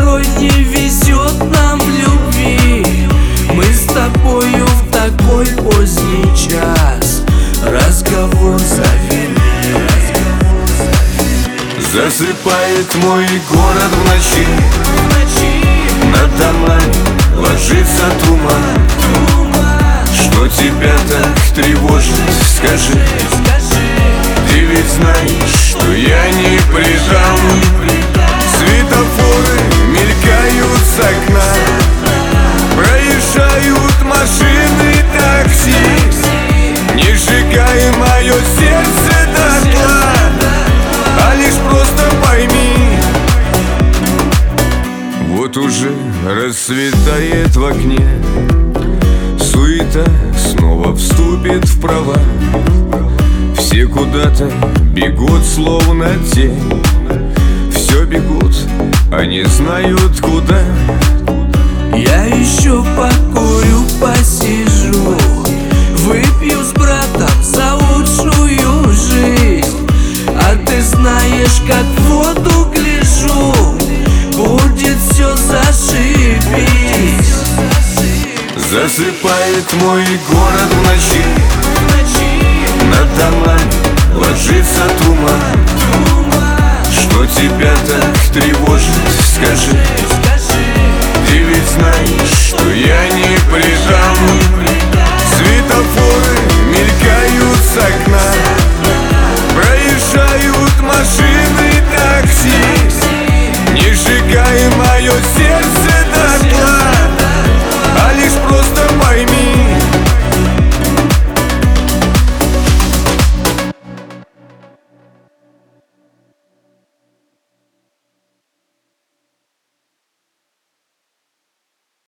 порой не везет нам в любви. Мы с тобою в такой поздний час разговор завели. Засыпает мой город в ночи, над домами ложится туман. Что тебя так тревожит, скажи? Ты ведь знаешь, что я не предам. Светофоры мелькают с окна, проезжают машины, такси, не сжигай мое сердце дотла, а лишь просто пойми. Вот уже расцветает в окне, суета снова вступит в права. Все куда-то бегут, словно тень. Все бегут, а не знают куда. Я еще покурю, посижу, выпью с братом за лучшую жизнь. А ты знаешь, как в воду гляжу, будет все зашибись. Засыпает мой город в ночи, над домами ложится туман. Что тебя так тревожит, скажи?